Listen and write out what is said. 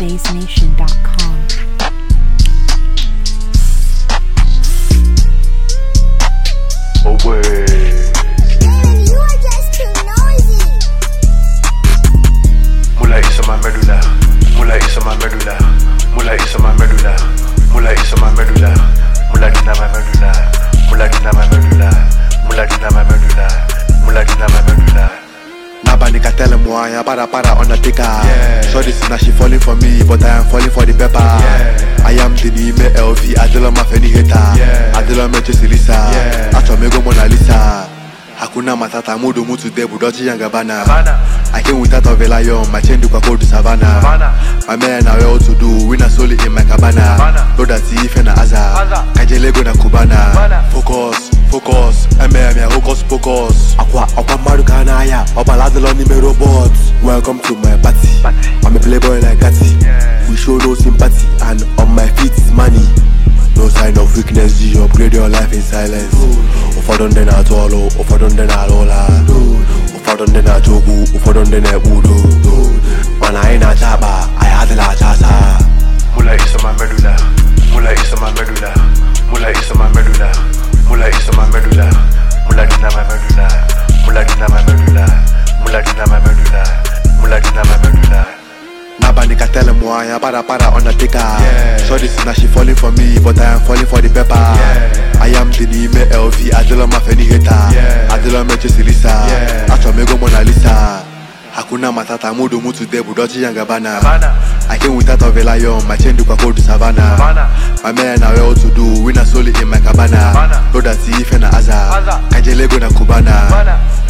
BaseNation.com. Oh boy. You are just too noisy. Mula is on my medulla. Mula is on my medulla. Mula is on my medulla. Mula is on my medulla. Mula dina my medulla. Mula dina my medulla. Mula dina my medulla. Mula dina my medulla. Nabanika tell him why I para on the ticker. So this is now she falling for me, but I am falling for the pepper. I am the Nime LV, I don't my fanny hater. I don't me just Lisa. I told me go Mona Lisa. Hakuna matata mudu mutu debu doji yangabana. I came without a lion, my chain to go to Savannah. My man are well to do, winner solely in my cabana. Load that thief and Aza. Kajelego na Kubana. Focus, focus. Aqua Marukana, Obaladon numero bots. Welcome to my party. I'm a playboy like Cathy. We show no sympathy, and on my feet is money. No sign of weakness, you upgrade your life in silence. Ofadon den atolo, ofadon den alola. Ofadon den ajogu, ofadon den ebudo. When I ain't a chaba, I had la chasa. Mula is on my medulla. Mula is on my medulla. Mula is on my medulla. Mula is on my medulla. Mula dina my medulla. Mula dina my medulla. Mula dina my medulla. Mula dina my medulla. Nabanika tell him why I para on the ticker. So this is now she falling for me, but I am falling for the pepper. I am the Nime LV, I don't my fanny hater. I don't me just Lisa. I told me go Mona Lisa. Hakuna matata mudu mutu debu doji yangabana. I came without a lion, my chain to go to Savannah. My man are well to do, winner solely in my cabana. Load that thief and Aza. Kajelego na Kubana.